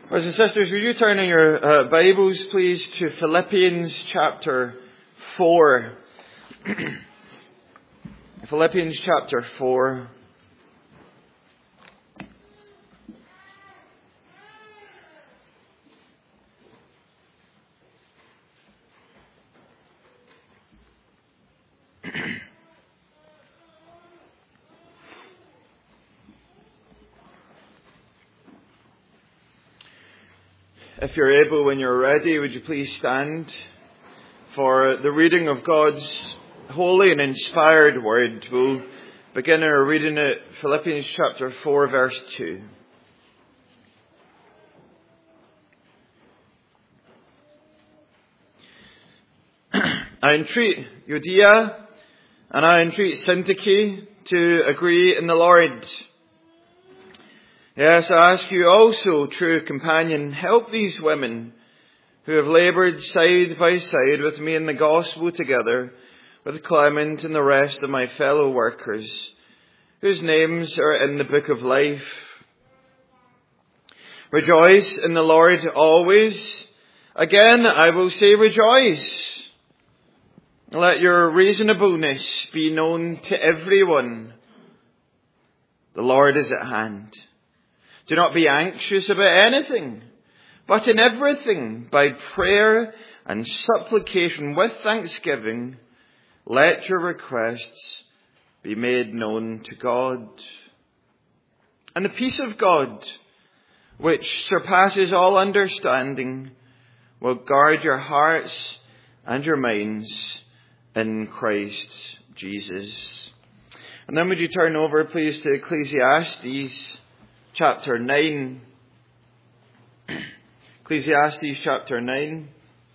Brothers and sisters, will you turn in your Bibles, please, to Philippians chapter 4. Philippians chapter 4. If you're able, when you're ready, would you please stand for the reading of God's holy and inspired word. We'll begin our reading at Philippians chapter 4, verse 2. I entreat Euodia and I entreat Syntyche to agree in the Lord. Yes, I ask you also, true companion, help these women who have laboured side by side with me in the gospel together with Clement and the rest of my fellow workers, whose names are in the book of life. Rejoice in the Lord always. Again, I will say rejoice. Let your reasonableness be known to everyone. The Lord is at hand. Do not be anxious about anything, but in everything, by prayer and supplication with thanksgiving, let your requests be made known to God. And the peace of God, which surpasses all understanding, will guard your hearts and your minds in Christ Jesus. And then would you turn over, please, to Ecclesiastes chapter 9. Ecclesiastes chapter 9.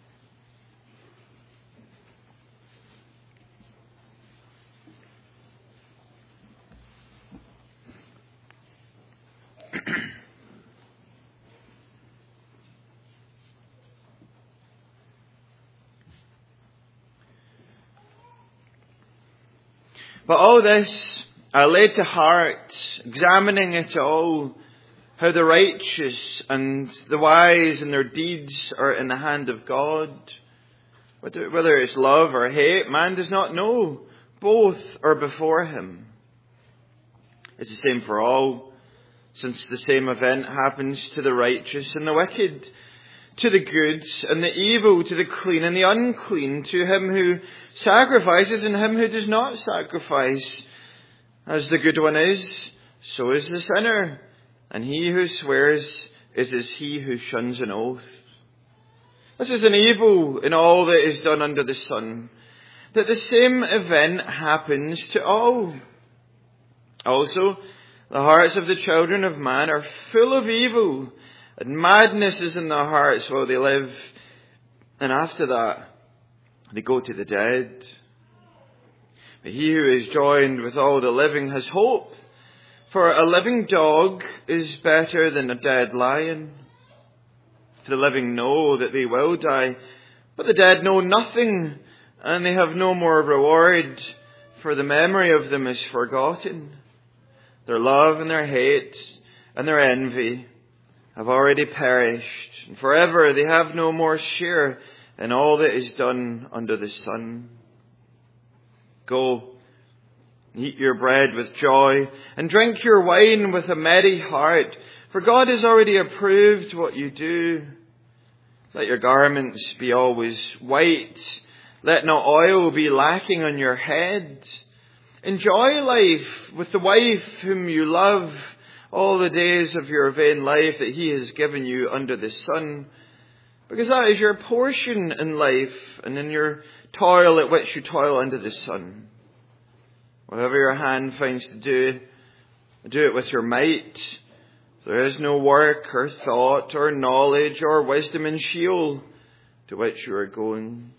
But all this I laid to heart, examining it all, how the righteous and the wise and their deeds are in the hand of God. Whether it's love or hate, man does not know. Both are before him. It's the same for all, since the same event happens to the righteous and the wicked, to the good and the evil, to the clean and the unclean, to him who sacrifices and him who does not sacrifice. As the good one is, so is the sinner, and he who swears is as he who shuns an oath. This is an evil in all that is done under the sun, that the same event happens to all. Also, the hearts of the children of man are full of evil, and madness is in their hearts while they live, and after that they go to the dead. But he who is joined with all the living has hope, for a living dog is better than a dead lion. For the living know that they will die, but the dead know nothing, and they have no more reward, for the memory of them is forgotten. Their love and their hate and their envy have already perished, and forever they have no more share in all that is done under the sun. Go, eat your bread with joy, and drink your wine with a merry heart, for God has already approved what you do. Let your garments be always white. Let no oil be lacking on your head. Enjoy life with the wife whom you love all the days of your vain life that he has given you under the sun, because that is your portion in life and in your toil at which you toil under the sun. Whatever your hand finds to do, do it with your might. There is no work or thought or knowledge or wisdom in Sheol to which you are going.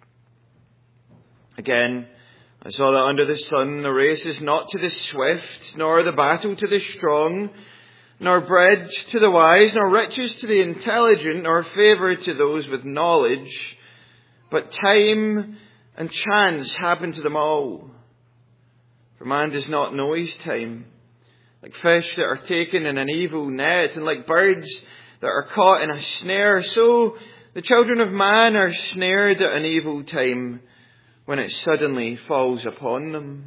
Again, I saw that under the sun the race is not to the swift, nor the battle to the strong, nor bread to the wise, nor riches to the intelligent, nor favour to those with knowledge. But time and chance happen to them all. For man does not know his time. Like fish that are taken in an evil net, and like birds that are caught in a snare, so the children of man are snared at an evil time when it suddenly falls upon them.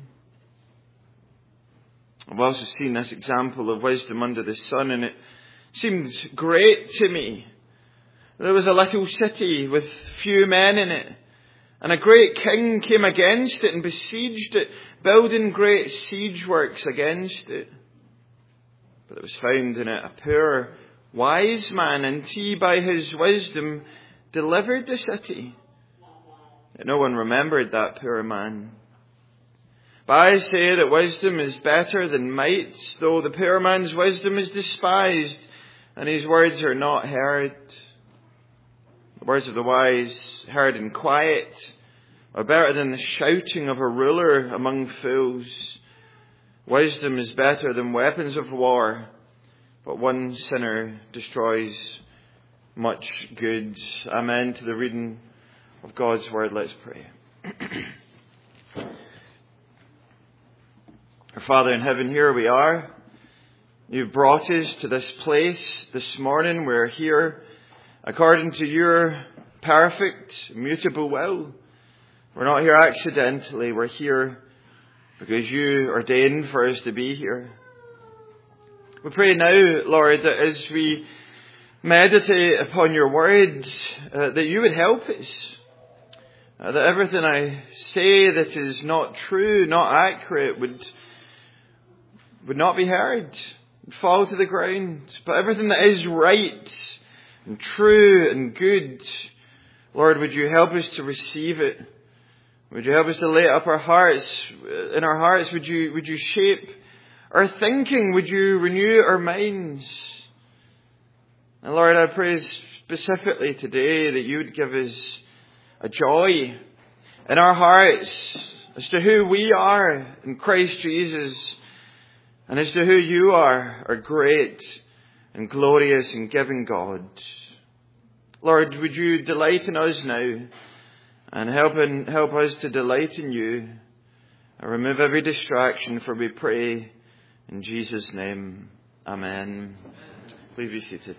I've also seen this example of wisdom under the sun, and it seemed great to me. There was a little city with few men in it, and a great king came against it and besieged it, building great siege works against it. But there was found in it a poor, wise man, and he by his wisdom delivered the city. Yet no one remembered that poor man. But I say that wisdom is better than might, though the poor man's wisdom is despised, and his words are not heard. The words of the wise, heard in quiet, are better than the shouting of a ruler among fools. Wisdom is better than weapons of war, but one sinner destroys much good. Amen to the reading of God's word. Let's pray. Our Father in heaven, here we are. You've brought us to this place this morning. We're here according to your perfect, immutable will. We're not here accidentally. We're here because you ordained for us to be here. We pray now, Lord, that as we meditate upon your word, that you would help us. That everything I say that is not true, not accurate, would not be heard, would fall to the ground. But everything that is right and true and good, Lord, would you help us to receive it? Would you help us to lay it up our hearts, in our hearts? Would you shape our thinking? Would you renew our minds? And Lord, I pray specifically today that you would give us a joy in our hearts as to who we are in Christ Jesus, and as to who you are, our great and glorious and giving God. Lord, would you delight in us now, and help us to delight in you, and remove every distraction, for we pray in Jesus' name. Amen. Please be seated.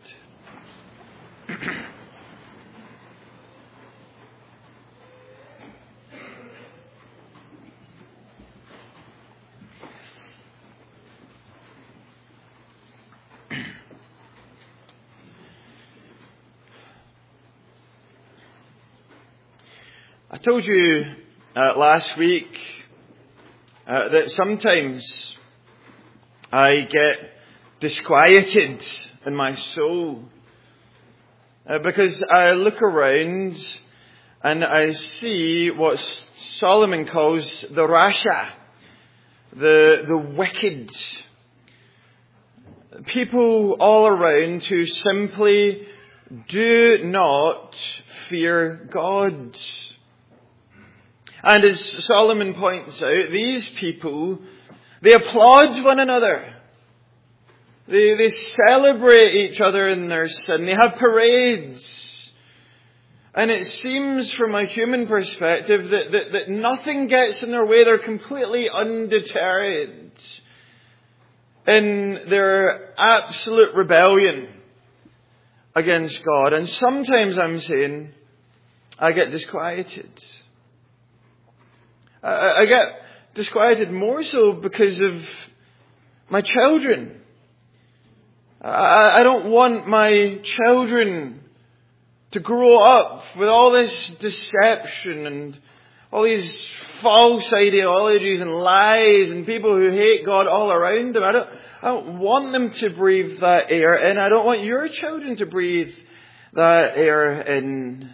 I told you last week that sometimes I get disquieted in my soul because I look around and I see what Solomon calls the rasha, the wicked. People all around who simply do not fear God. And as Solomon points out, these people, they applaud one another. They celebrate each other in their sin. They have parades. And it seems from a human perspective that nothing gets in their way. They're completely undeterred in their absolute rebellion against God. And sometimes I'm saying, I get disquieted. I get disquieted more so because of my children. I don't want my children to grow up with all this deception and all these false ideologies and lies and people who hate God all around them. I don't want them to breathe that air in. I don't want your children to breathe that air in.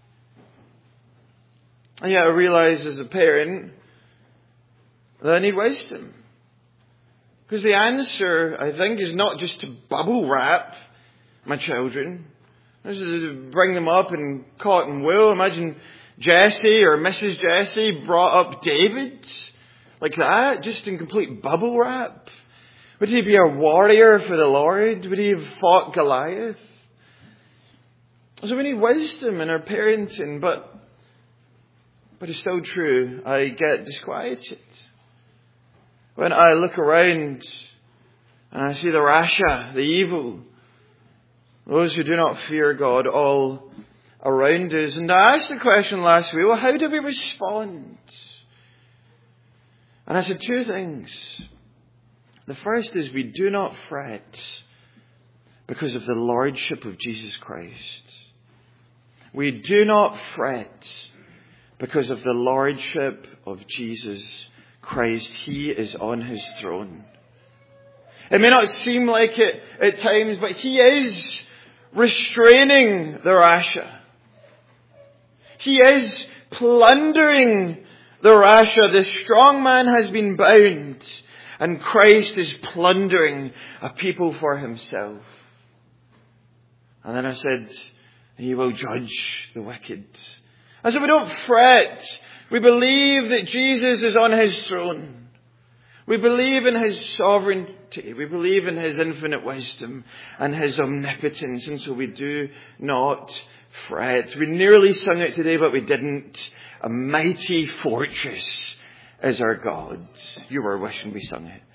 And yet I realize as a parent that I need wisdom. Because the answer, I think, is not just to bubble wrap my children. This is to bring them up in cotton wool. Imagine Jesse or Mrs. Jesse brought up David like that, just in complete bubble wrap. Would he be a warrior for the Lord? Would he have fought Goliath? So we need wisdom in our parenting, but it's still true. I get disquieted when I look around and I see the rasha, the evil, Those who do not fear God all around us. And I asked the question last week, well, how do we respond? And I said two things. The first is we do not fret because of the lordship of Jesus Christ. We do not fret because of the lordship of Jesus Christ. He is on his throne. It may not seem like it at times, but he is restraining the Rasha. He is plundering the Rasha. The strong man has been bound, and Christ is plundering a people for himself. And then I said, he will judge the wicked. And so we don't fret. We believe that Jesus is on his throne. We believe in his sovereignty. We believe in his infinite wisdom and his omnipotence. And so we do not fret. We nearly sung it today, but we didn't. A mighty fortress is our God. You were wishing we sung it.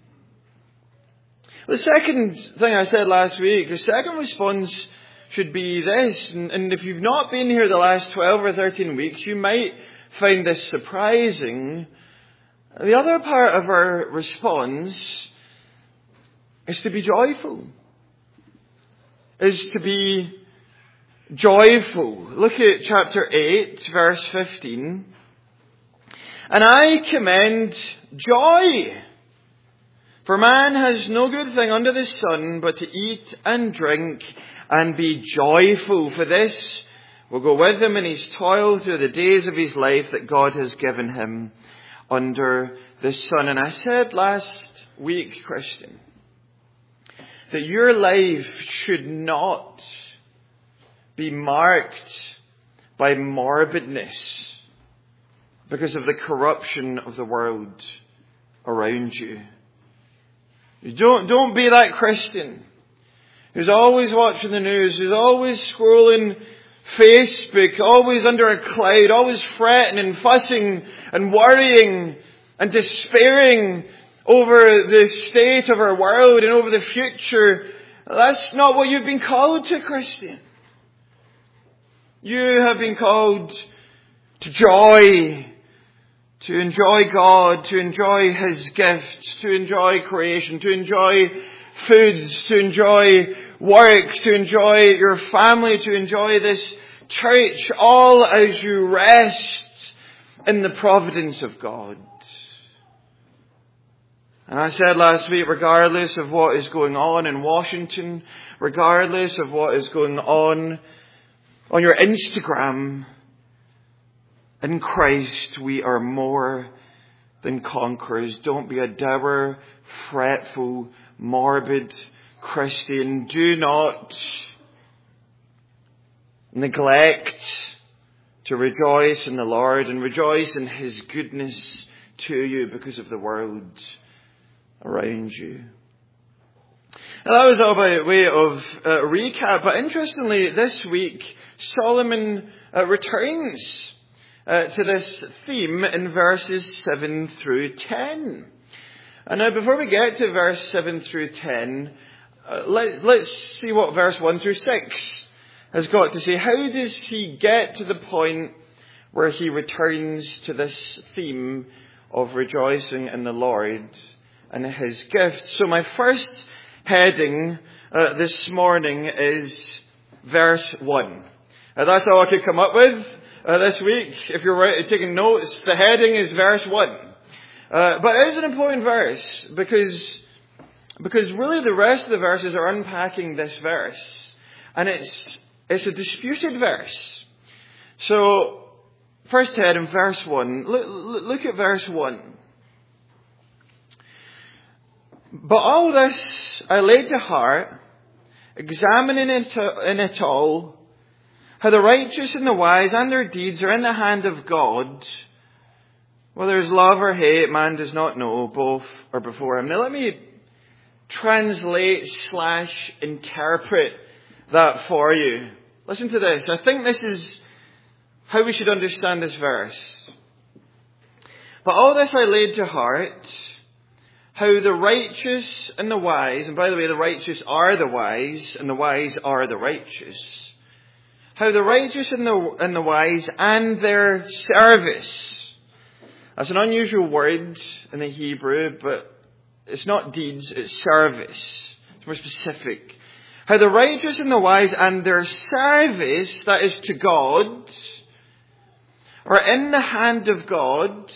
The second thing I said last week, the second response should be this. And if you've not been here the last 12 or 13 weeks, you might find this surprising. The other part of our response is to be joyful. Is to be joyful. Look at chapter 8, verse 15. And I commend joy. For man has no good thing under the sun but to eat and drink and be joyful. For this will go with him in his toil through the days of his life that God has given him under the sun. And I said last week, Christian, that your life should not be marked by morbidness because of the corruption of the world around you. Don't be that Christian who's always watching the news, who's always scrolling Facebook, always under a cloud, always fretting and fussing and worrying and despairing over the state of our world and over the future. That's not what you've been called to, Christian. You have been called to joy, to enjoy God, to enjoy his gifts, to enjoy creation, to enjoy foods, to enjoy work, to enjoy your family, to enjoy this church, all as you rest in the providence of God. And I said last week, regardless of what is going on in Washington, regardless of what is going on your Instagram, in Christ we are more than conquerors. Don't be a dour, fretful, morbid Christian. Do not neglect to rejoice in the Lord and rejoice in his goodness to you because of the world around you. And that was all by way of recap. But interestingly, this week, Solomon returns to this theme in verses 7 through 10. And now before we get to verse 7 through 10, let's see what verse 1 through 6 has got to say. How does he get to the point where he returns to this theme of rejoicing in the Lord and his gifts? So my first heading this morning is verse 1. That's all I could come up with this week. If you're taking notes, the heading is verse 1. But it is an important verse because really the rest of the verses are unpacking this verse. And it's a disputed verse. So, first heading, verse 1. Look at verse 1. But all this I laid to heart, examining in it all, how the righteous and the wise and their deeds are in the hand of God. Whether it's love or hate, man does not know. Both are before him. Now let me translate/interpret that for you. Listen to this. I think this is how we should understand this verse. But all this I laid to heart, how the righteous and the wise, and by the way, the righteous are the wise, and the wise are the righteous. How the righteous and the wise and their service. That's an unusual word in the Hebrew, but it's not deeds, it's service. It's more specific. How the righteous and the wise and their service, that is to God, are in the hand of God,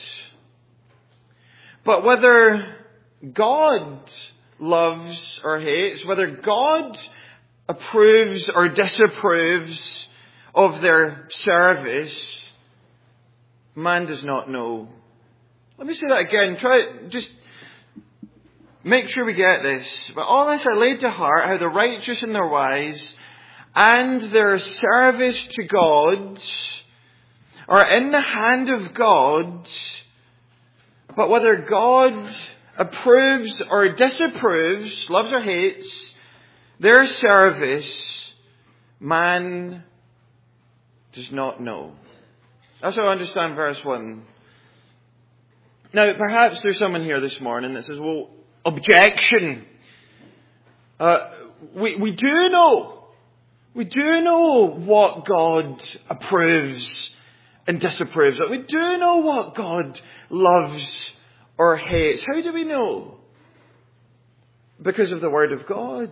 but whether God loves or hates, whether God approves or disapproves of their service, man does not know. Let me say that again. Just make sure we get this. But all this I laid to heart, how the righteous and the wise and their service to God are in the hand of God, but whether God approves or disapproves, loves or hates, their service, man does not know. That's how I understand verse 1. Now, perhaps there's someone here this morning that says, well, objection. We do know. We do know what God approves and disapproves of. We do know what God loves or hates. How do we know? Because of the Word of God.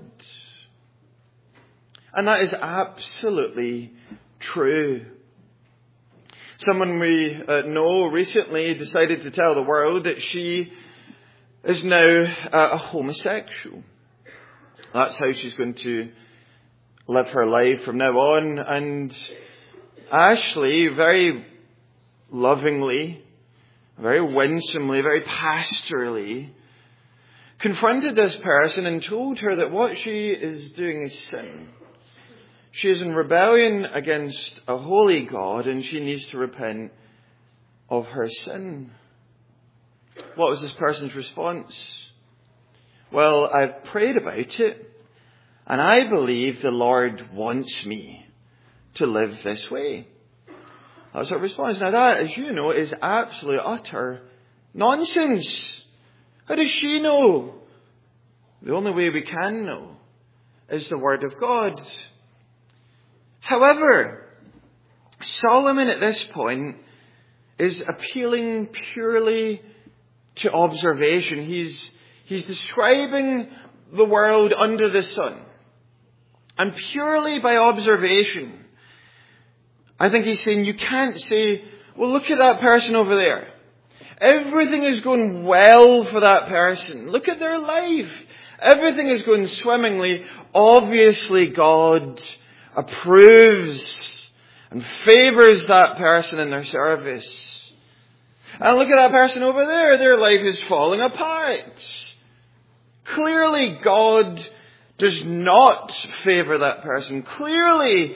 And that is absolutely true. Someone we know recently decided to tell the world that she is now a homosexual. That's how she's going to live her life from now on. And Ashley, very lovingly, very winsomely, very pastorally, confronted this person and told her that what she is doing is sin. She is in rebellion against a holy God and she needs to repent of her sin. What was this person's response? Well, I've prayed about it and I believe the Lord wants me to live this way. That's her response. Now that, as you know, is absolute utter nonsense. How does she know? The only way we can know is the Word of God. However, Solomon at this point is appealing purely to observation. He's describing the world under the sun. And purely by observation, I think he's saying you can't say, well, look at that person over there. Everything is going well for that person. Look at their life. Everything is going swimmingly. Obviously, God approves and favors that person in their service. And look at that person over there. Their life is falling apart. Clearly, God does not favor that person. Clearly,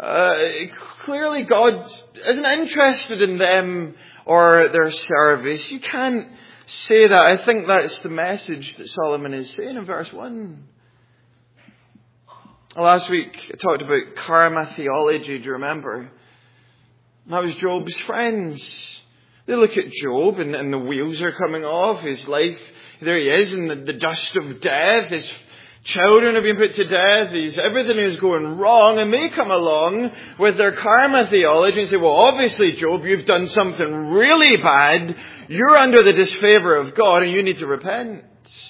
God isn't interested in them or their service. You can't say that. I think that's the message that Solomon is saying in verse 1. Last week, I talked about karma theology, do you remember? That was Job's friends. They look at Job and the wheels are coming off. His life, there he is in the dust of death. His children have been put to death. Everything is going wrong. And they come along with their karma theology and say, well, obviously, Job, you've done something really bad. You're under the disfavor of God and you need to repent.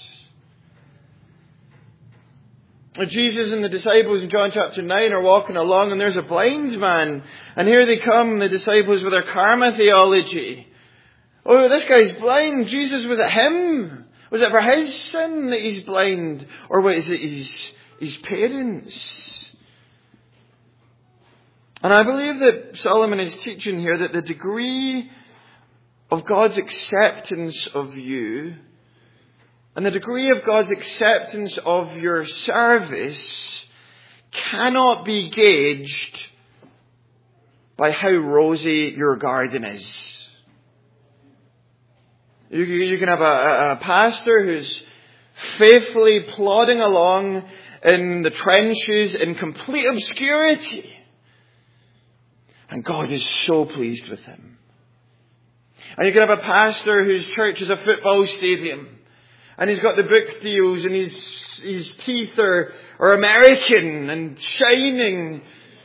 Jesus and the disciples in John chapter 9 are walking along and there's a blind man. And here they come, the disciples, with their karma theology. Oh, this guy's blind. Jesus, was it him? Was it for his sin that he's blind? Or was it his parents? And I believe that Solomon is teaching here that the degree of God's acceptance of you and the degree of God's acceptance of your service cannot be gauged by how rosy your garden is. You can have a pastor who's faithfully plodding along in the trenches in complete obscurity. And God is so pleased with him. And you can have a pastor whose church is a football stadium. And he's got the book deals, and his teeth are American and shining.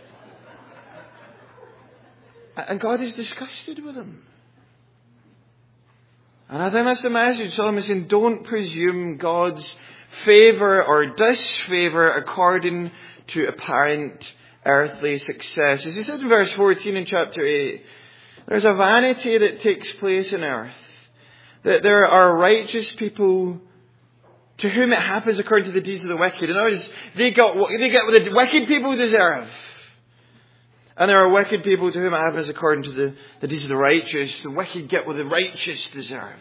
And God is disgusted with him. And I think that's the message. Solomon is saying, don't presume God's favour or disfavour according to apparent earthly success. As he said in verse 14 in chapter 8, there's a vanity that takes place in earth. That there are righteous people to whom it happens according to the deeds of the wicked. In other words, they get what the wicked people deserve. And there are wicked people to whom it happens according to the deeds of the righteous. The wicked get what the righteous deserve.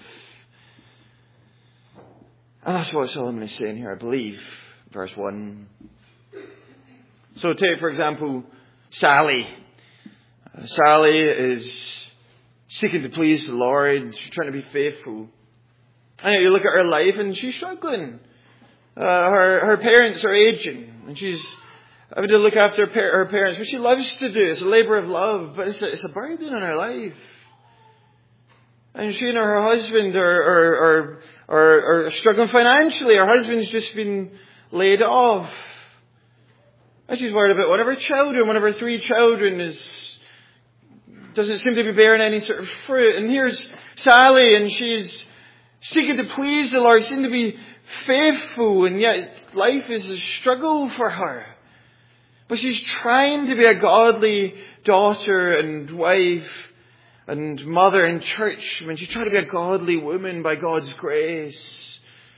And that's what Solomon is saying here, I believe. Verse 1. So take, for example, Sally. Sally is seeking to please the Lord. She's trying to be faithful. And you look at her life and she's struggling. Her parents are aging. And she's having to look after her parents, which she loves to do. It's a labour of love, but it's a burden on her life. And she and her husband are struggling financially. Her husband's just been laid off. And she's worried about one of her 3 children doesn't seem to be bearing any sort of fruit. And here's Sally, and she's seeking to please the Lord, seeking to be faithful, and yet life is a struggle for her. But she's trying to be a godly daughter and wife and mother in church. I mean, she's trying to be a godly woman by God's grace.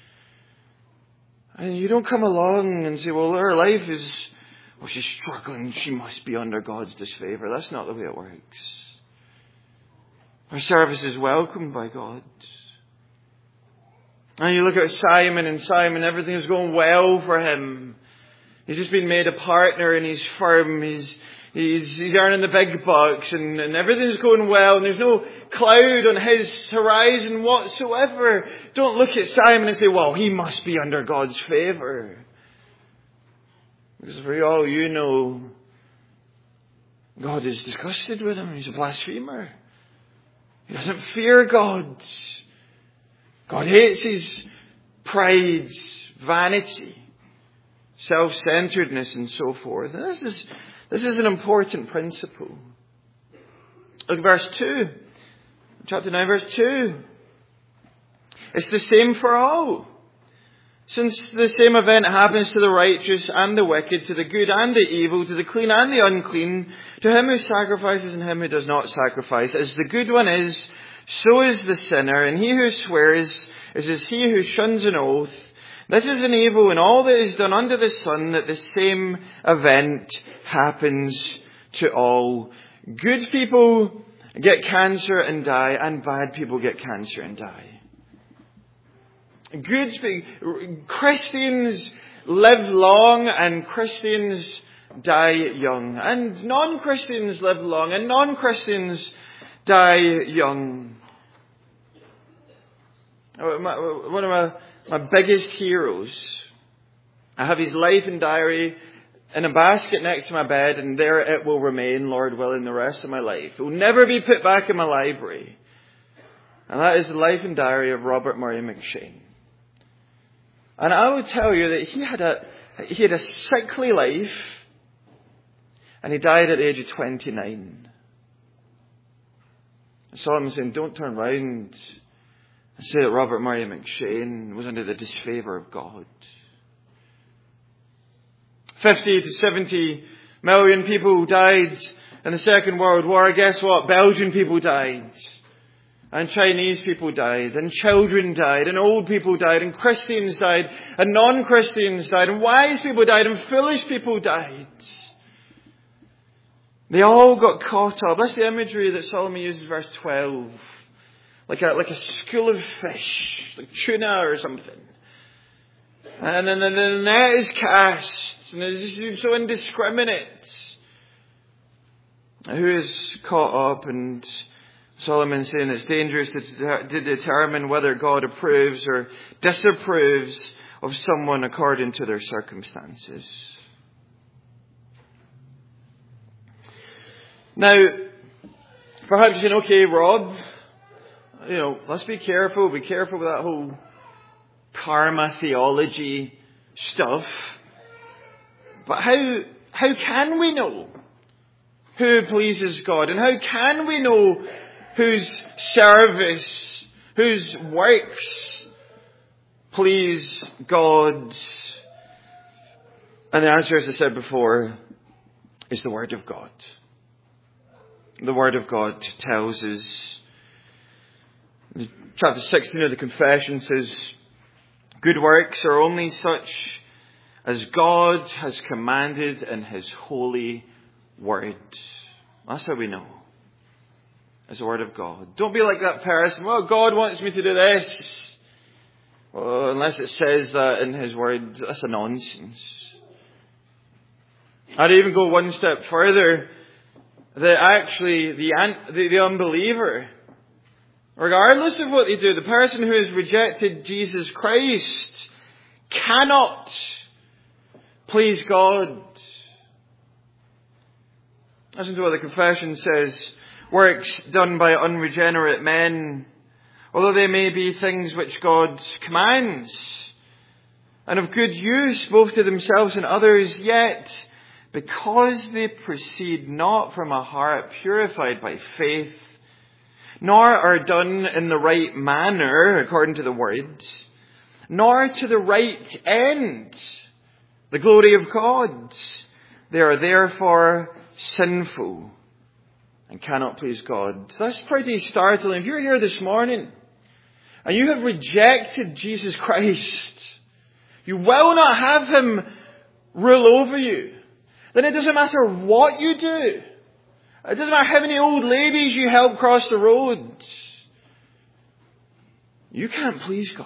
And you don't come along and say, well, her life is, she's struggling. She must be under God's disfavour. That's not the way it works. Her service is welcomed by God. And you look at Simon, everything is going well for him. He's just been made a partner in his firm. He's earning the big bucks, and everything's going well, and there's no cloud on his horizon whatsoever. Don't look at Simon and say, well, he must be under God's favour. Because for all you know, God is disgusted with him. He's a blasphemer. He doesn't fear God. God hates his pride, vanity, self-centeredness, and so forth. And this is an important principle. Look at verse 2. Chapter 9, verse 2. It's the same for all. Since the same event happens to the righteous and the wicked, to the good and the evil, to the clean and the unclean, to him who sacrifices and him who does not sacrifice. As the good one is, so is the sinner, and he who swears is as he who shuns an oath. This is an evil in all that is done under the sun, that the same event happens to all. Good people get cancer and die, and bad people get cancer and die. Christians live long, and Christians die young. And non-Christians live long, and non-Christians die young. One of my biggest heroes, I have his life and diary in a basket next to my bed, and there it will remain, Lord willing, the rest of my life. It will never be put back in my library. And that is the life and diary of Robert Murray McCheyne. And I would tell you that he had a sickly life, and he died at the age of 29. And Solomon saying, don't turn round and say that Robert Murray McCheyne was under the disfavour of God. 50 to 70 million people died in the Second World War. Guess what? Belgian people died. And Chinese people died. And children died. And old people died. And Christians died. And non-Christians died. And wise people died. And foolish people died. They all got caught up. That's the imagery that Solomon uses, verse 12. Like a school of fish. Like tuna or something. And then the net is cast. And it's just so indiscriminate. Who is caught up? And Solomon saying it's dangerous to determine whether God approves or disapproves of someone according to their circumstances. Now, perhaps you're saying, okay, Rob, let's be careful. Be careful with that whole karma theology stuff. But how can we know who pleases God? And how can we know whose service, whose works please God? And the answer, as I said before, is the Word of God. The Word of God tells us. Chapter 16 of the Confession says, good works are only such as God has commanded in His holy Word. That's how we know. It's the Word of God. Don't be like that person. Well, God wants me to do this. Well, unless it says that in His Word, that's a nonsense. I'd even go one step further. That actually the unbeliever, regardless of what they do, the person who has rejected Jesus Christ cannot please God. Listen to what the Confession says. Works done by unregenerate men, although they may be things which God commands, and of good use both to themselves and others, yet because they proceed not from a heart purified by faith, nor are done in the right manner, according to the Word, nor to the right end, the glory of God, they are therefore sinful and cannot please God. So that's pretty startling. If you're here this morning and you have rejected Jesus Christ, you will not have Him rule over you. Then it doesn't matter what you do. It doesn't matter how many old ladies you help cross the road. You can't please God.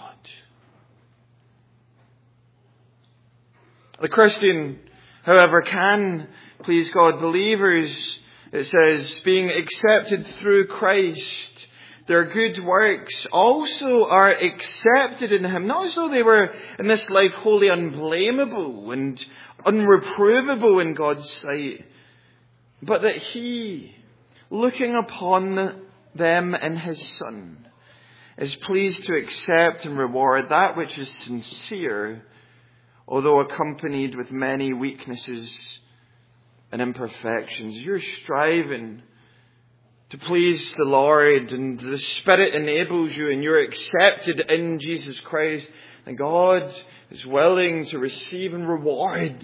The Christian, however, can please God. Believers, it says, being accepted through Christ, their good works also are accepted in Him. Not as though they were in this life wholly unblameable and unreprovable in God's sight, but that He, looking upon them in His Son, is pleased to accept and reward that which is sincere, although accompanied with many weaknesses and imperfections. You're striving to please the Lord, and the Spirit enables you, and you're accepted in Jesus Christ, and God is willing to receive and reward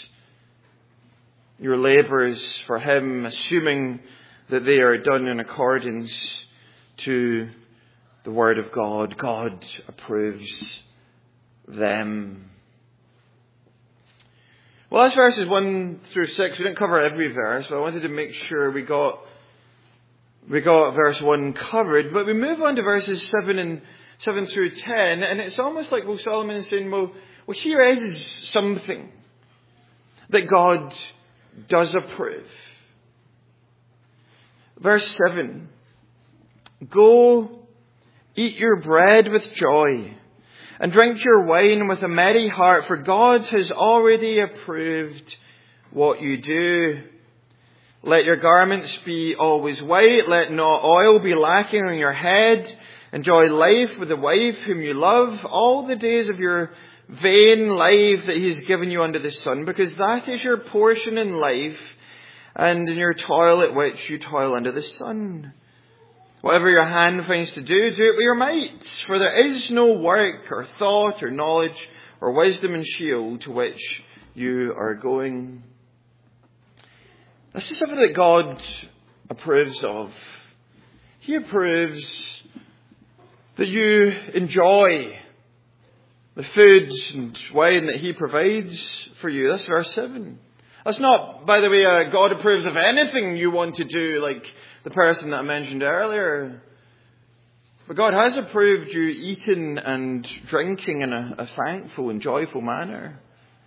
your labours for Him, assuming that they are done in accordance to the Word of God. God approves them. Well, that's verses 1 through 6. We didn't cover every verse, but I wanted to make sure we got verse 1 covered. But we move on to verses 7 through 10, and it's almost like, well, Solomon is saying, well, here is something that God does approve. Verse 7, go eat your bread with joy and drink your wine with a merry heart, for God has already approved what you do. Let your garments be always white. Let no oil be lacking on your head. Enjoy life with the wife whom you love all the days of your vain life that He's given you under the sun, because that is your portion in life, and in your toil at which you toil under the sun. Whatever your hand finds to do, do it with your might, for there is no work or thought or knowledge or wisdom in Sheol to which you are going. This is something that God approves of. He approves that you enjoy the food and wine that He provides for you. That's verse 7. That's not, by the way, God approves of anything you want to do, like the person that I mentioned earlier. But God has approved you eating and drinking in a thankful and joyful manner.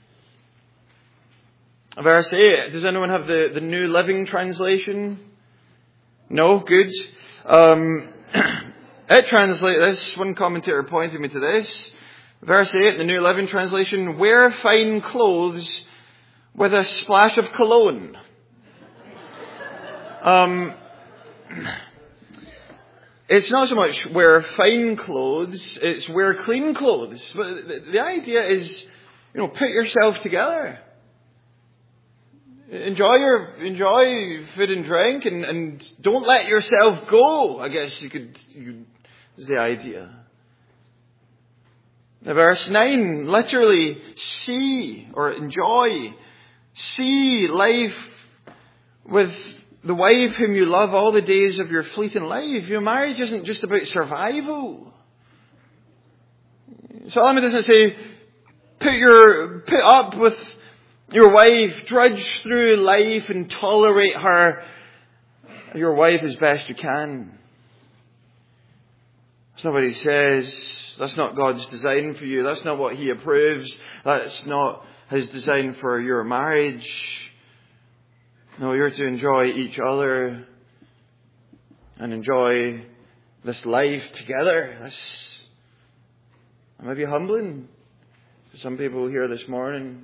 Verse 8, does anyone have the New Living Translation? No? Good. It translates this. One commentator pointed me to this. Verse 8, the New Living Translation, wear fine clothes with a splash of cologne. It's not so much wear fine clothes, it's wear clean clothes. But the idea is, put yourself together. Enjoy food and drink and don't let yourself go, I guess is the idea. Now, verse 9, literally see or enjoy. See life with the wife whom you love all the days of your fleeting life. Your marriage isn't just about survival. Solomon doesn't say, put up with your wife, drudge through life and tolerate your wife as best you can. That's not what he says. That's not God's design for you. That's not what He approves. That's not His design for your marriage. No, you're to enjoy each other and enjoy this life together. That's maybe humbling for some people here this morning.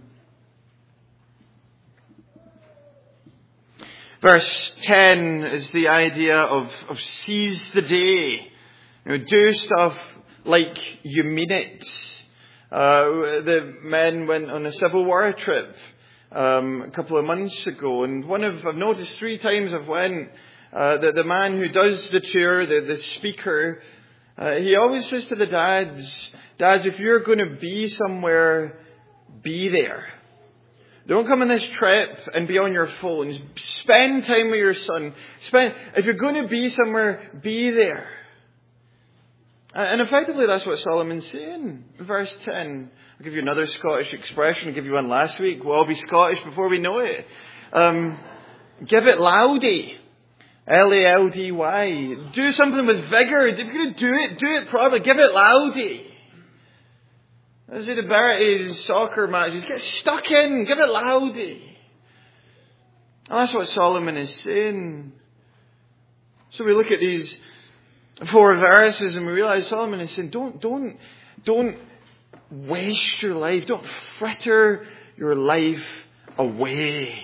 Verse 10 is the idea of seize the day. Do stuff like you mean it. The men went on a Civil War trip a couple of months ago, and I've noticed 3 times I've went, the man who does the tour, the speaker, he always says to the dads, if you're going to be somewhere, be there. Don't come on this trip and be on your phones. Spend time with your son. If you're going to be somewhere, be there. And effectively that's what Solomon's saying. Verse 10. I'll give you another Scottish expression. I'll give you one last week. We'll all be Scottish before we know it. Give it loudy. Laldy. Do something with vigour. If you're going to do it properly. Give it loudy. As the Bertie soccer matches, get stuck in. Give it loudy. And that's what Solomon is saying. So we look at these 4 verses and we realize Solomon is saying, don't waste your life. Don't fritter your life away.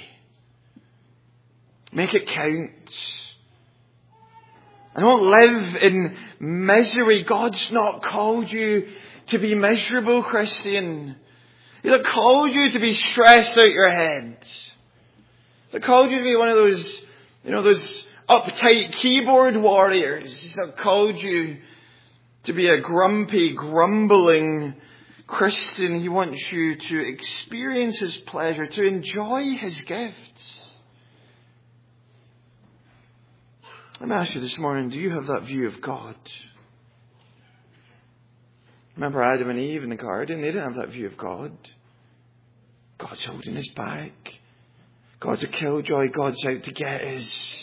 Make it count. And don't live in misery. God's not called you to be miserable, Christian. He's not called you to be stressed out your head. He's not called you to be one of those uptight keyboard warriors. He's not called you to be a grumpy, grumbling Christian. He wants you to experience His pleasure, to enjoy His gifts. Let me ask you this morning, do you have that view of God? Remember Adam and Eve in the garden? They didn't have that view of God. God's holding us back. God's a killjoy. God's out to get us.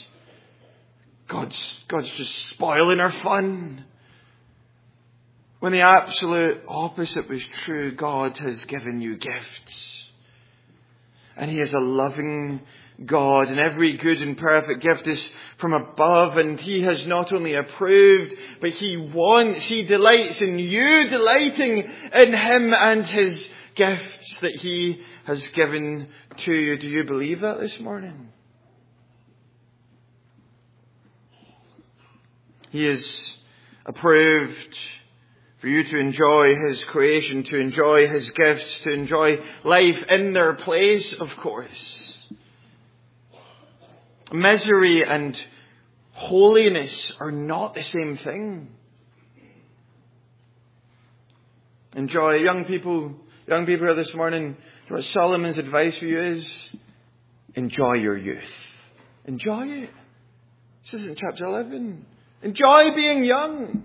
God's just spoiling our fun. When the absolute opposite was true, God has given you gifts. And He is a loving God, and every good and perfect gift is from above, and He has not only approved, but He delights in you delighting in Him and His gifts that He has given to you. Do you believe that this morning? He has approved for you to enjoy His creation, to enjoy His gifts, to enjoy life in their place, of course. Misery and holiness are not the same thing. Enjoy. Young people here this morning, what Solomon's advice for you is, enjoy your youth. Enjoy it. This isn't chapter 11. Enjoy being young.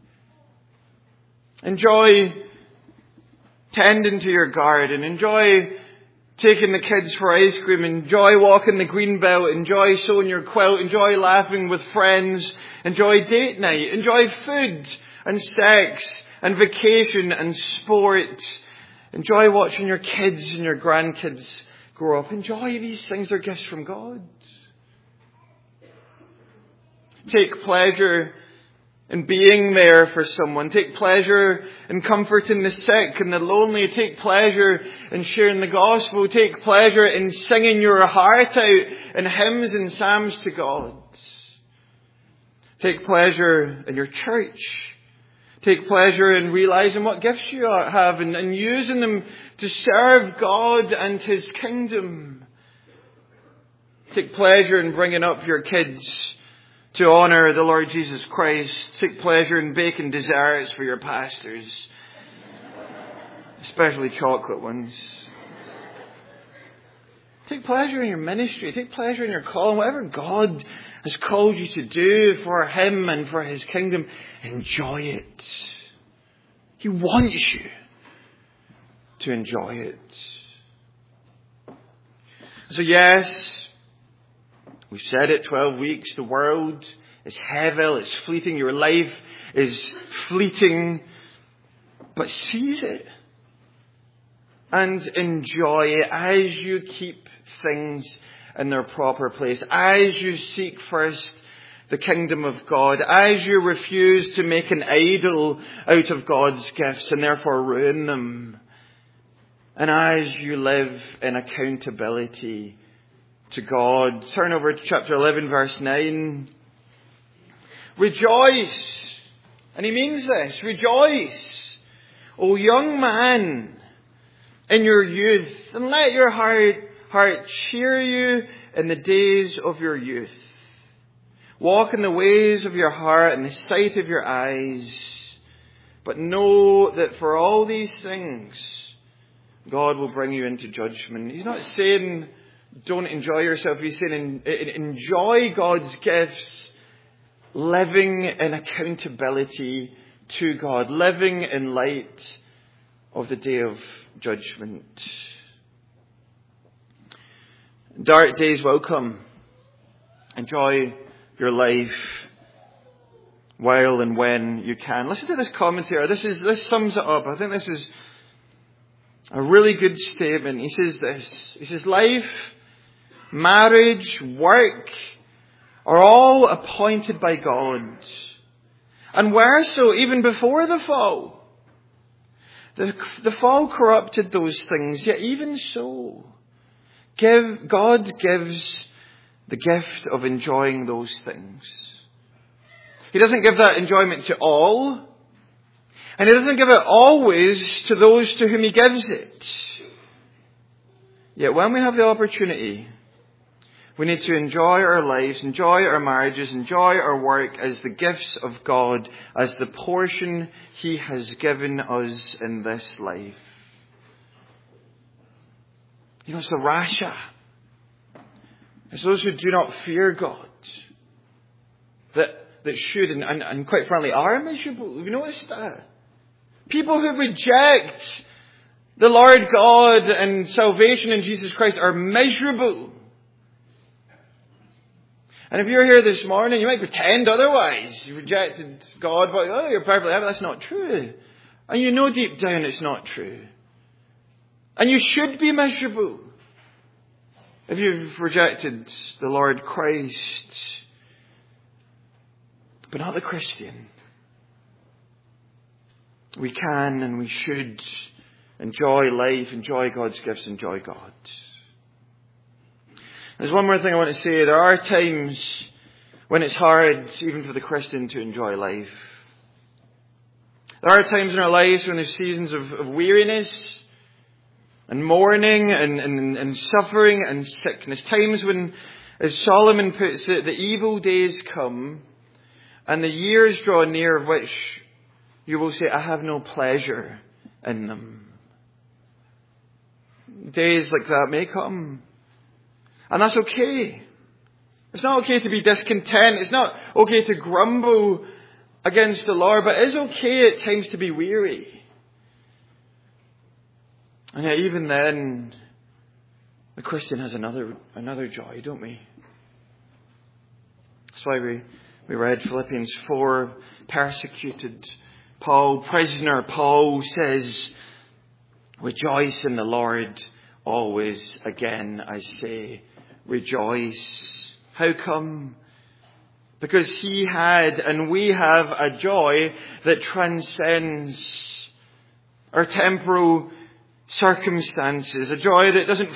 Enjoy tending to your garden. Enjoy taking the kids for ice cream. Enjoy walking the green belt. Enjoy sewing your quilt. Enjoy laughing with friends. Enjoy date night. Enjoy food and sex and vacation and sport. Enjoy watching your kids and your grandkids grow up. Enjoy these things. They're gifts from God. Take pleasure in being there for someone. Take pleasure in comforting the sick and the lonely. Take pleasure in sharing the gospel. Take pleasure in singing your heart out in hymns and psalms to God. Take pleasure in your church. Take pleasure in realizing what gifts you have and using them to serve God and His kingdom. Take pleasure in bringing up your kids to honor the Lord Jesus Christ. Take pleasure in baking desserts for your pastors, especially chocolate ones. Take pleasure in your ministry. Take pleasure in your calling. Whatever God has called you to do for Him and for His kingdom, enjoy it. He wants you to enjoy it. So yes, we've said it, 12 weeks, the world is heavy, it's fleeting, your life is fleeting, but seize it and enjoy it as you keep things in their proper place, as you seek first the kingdom of God, as you refuse to make an idol out of God's gifts and therefore ruin them, and as you live in accountability to God. Turn over to chapter 11, verse 9. Rejoice. And he means this. Rejoice, O young man, in your youth, and let your heart cheer you in the days of your youth. Walk in the ways of your heart and the sight of your eyes. But know that for all these things, God will bring you into judgment. He's not saying don't enjoy yourself. He's saying enjoy God's gifts, living in accountability to God, living in light of the day of judgment. Dark days will come. Enjoy your life while and when you can. Listen to this commentary. This sums it up. I think this is a really good statement. He says this. He says, life, marriage, work are all appointed by God. And were so even before the fall. The fall corrupted those things, yet even so, God gives the gift of enjoying those things. He doesn't give that enjoyment to all, and He doesn't give it always to those to whom He gives it. Yet when we have the opportunity, we need to enjoy our lives, enjoy our marriages, enjoy our work as the gifts of God, as the portion He has given us in this life. You know, it's the Rasha. It's those who do not fear God that should and quite frankly are miserable. Have you noticed that? People who reject the Lord God and salvation in Jesus Christ are miserable. And if you're here this morning, you might pretend otherwise. You rejected God, but you're perfectly happy. That's not true. And you know deep down it's not true. And you should be miserable if you've rejected the Lord Christ, but not the Christian. We can and we should enjoy life, enjoy God's gifts, enjoy God. There's one more thing I want to say. There are times when it's hard, even for the Christian, to enjoy life. There are times in our lives when there's seasons of weariness and mourning and suffering and sickness. Times when, as Solomon puts it, the evil days come and the years draw near of which you will say, I have no pleasure in them. Days like that may come. And that's okay. It's not okay to be discontent. It's not okay to grumble against the Lord, but it is okay at times to be weary. And yet even then, the Christian has another joy, don't we? That's why we read Philippians 4, persecuted Paul, prisoner Paul says, rejoice in the Lord always. Again, I say, rejoice. How come? Because he had and we have a joy that transcends our temporal circumstances, a joy that doesn't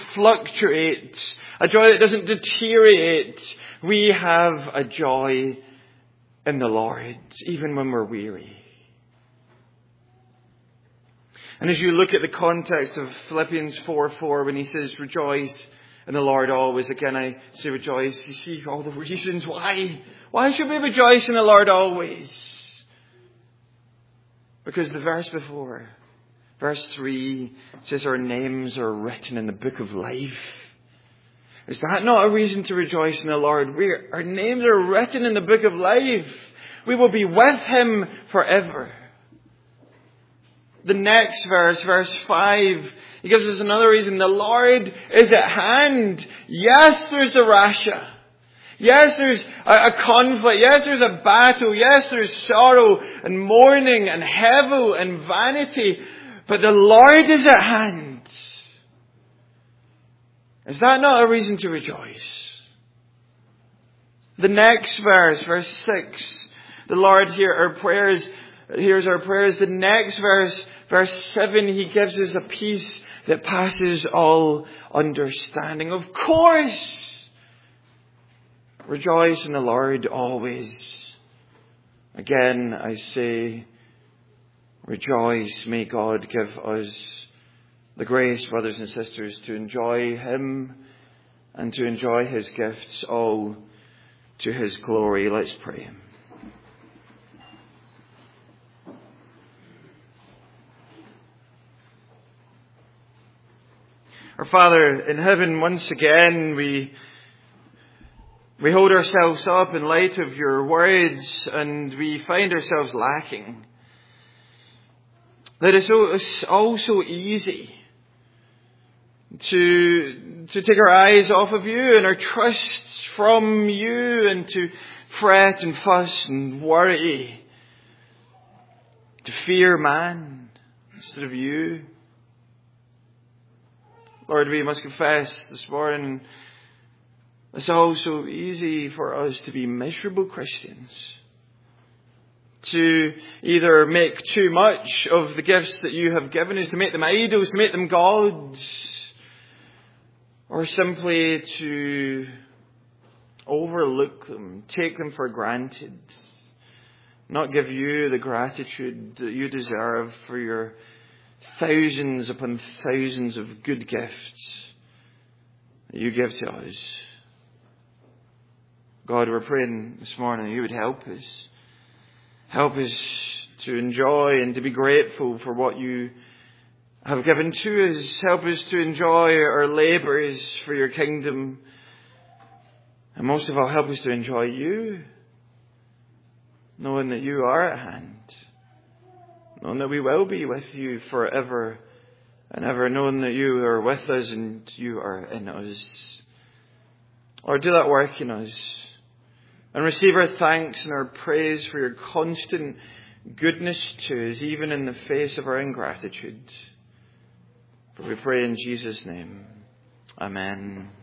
fluctuate, a joy that doesn't deteriorate. We have a joy in the Lord, even when we're weary. And as you look at the context of Philippians 4:4, when he says, rejoice in the Lord always. Again, I say rejoice. You see all the reasons why. Why should we rejoice in the Lord always? Because the verse before, verse 3, says our names are written in the book of life. Is that not a reason to rejoice in the Lord? Our names are written in the book of life. We will be with Him forever. The next verse, verse 5, he gives us another reason. The Lord is at hand. Yes, there's a Rasha. Yes, there's a conflict. Yes, there's a battle. Yes, there's sorrow and mourning and hevel and vanity. But the Lord is at hand. Is that not a reason to rejoice? The next verse, verse 6. The Lord hears our prayers. The next verse, verse 7, he gives us a peace that passes all understanding. Of course, rejoice in the Lord always. Again, I say, rejoice. May God give us the grace, brothers and sisters, to enjoy Him and to enjoy His gifts, all to His glory. Let's pray. Our Father in heaven, once again, we hold ourselves up in light of your words, and we find ourselves lacking. That it's all so easy to take our eyes off of you and our trust from you, and to fret and fuss and worry, to fear man instead of you. Lord, we must confess this morning, it's all so easy for us to be miserable Christians. To either make too much of the gifts that you have given us, to make them idols, to make them gods, or simply to overlook them, take them for granted, not give you the gratitude that you deserve for your thousands upon thousands of good gifts that you give to us. God, we're praying this morning that you would help us. Help us to enjoy and to be grateful for what you have given to us. Help us to enjoy our labours for your kingdom. And most of all, help us to enjoy you, knowing that you are at hand. Knowing that we will be with you forever and ever. Knowing that you are with us and you are in us. Lord, do that work in us. And receive our thanks and our praise for your constant goodness to us, even in the face of our ingratitude. For we pray in Jesus' name. Amen.